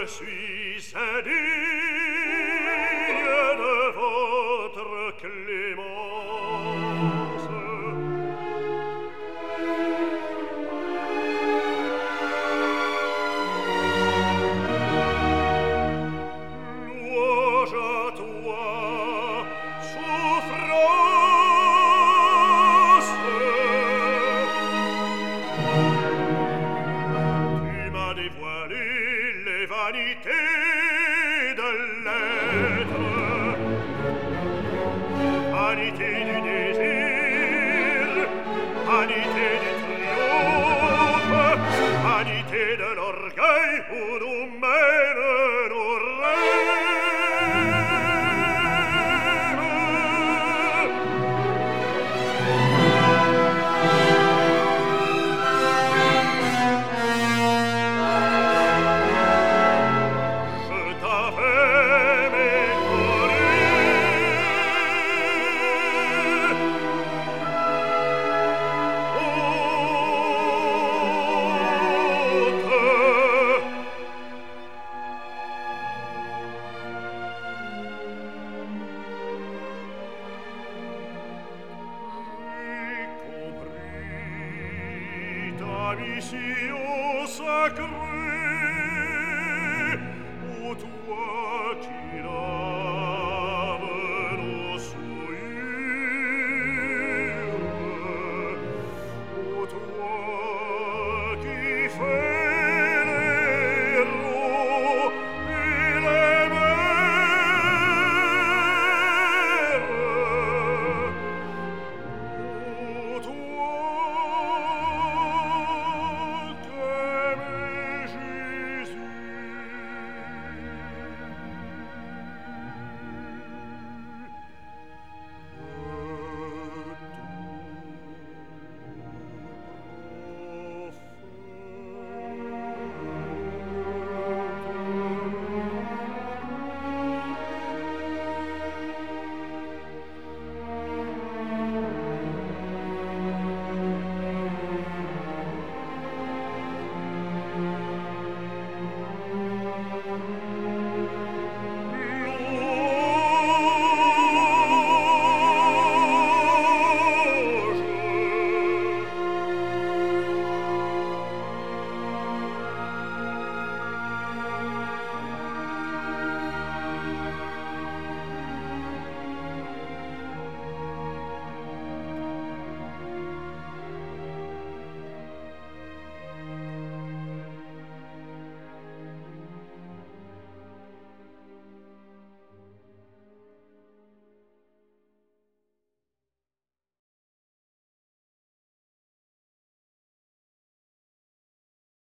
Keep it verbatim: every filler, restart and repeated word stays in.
suis indigne de votre clémence. Louange à toi, souffrance. Tu m'as dévoilé les vanités de l'être, vanité du désir, vanité du triomphe, vanité de l'orgueil où nous mènent nos rêves. Je t'avais méconnu, honte. J'ai compris ta mission sacrée, ô toi qui l'as